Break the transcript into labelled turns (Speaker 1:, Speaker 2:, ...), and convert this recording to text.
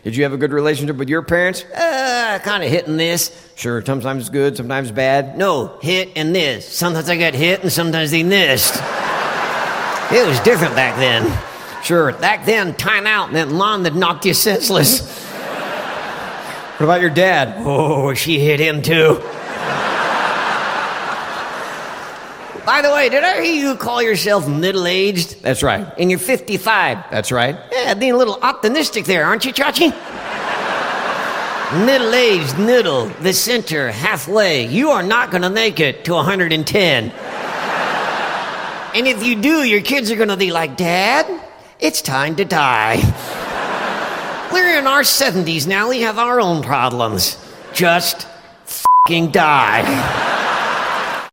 Speaker 1: Did you have a good relationship with your parents?
Speaker 2: Kind of hit and this.
Speaker 1: Sure, sometimes good, sometimes bad.
Speaker 2: No, hit and this. Sometimes I got hit and sometimes they missed. It was different back then.
Speaker 1: Sure.
Speaker 2: Back then, time out meant mom that knocked you senseless.
Speaker 1: What about your dad?
Speaker 2: Oh, she hit him too. By the way, did I hear you call yourself middle-aged?
Speaker 1: That's right.
Speaker 2: And you're 55.
Speaker 1: That's right.
Speaker 2: Yeah, being a little optimistic there, aren't you, Chachi? Middle-aged, middle, the center, halfway. You are not going to make it to 110. And if you do, your kids are going to be like, Dad, it's time to die. We're in our 70s now. We have our own problems. Just f***ing die.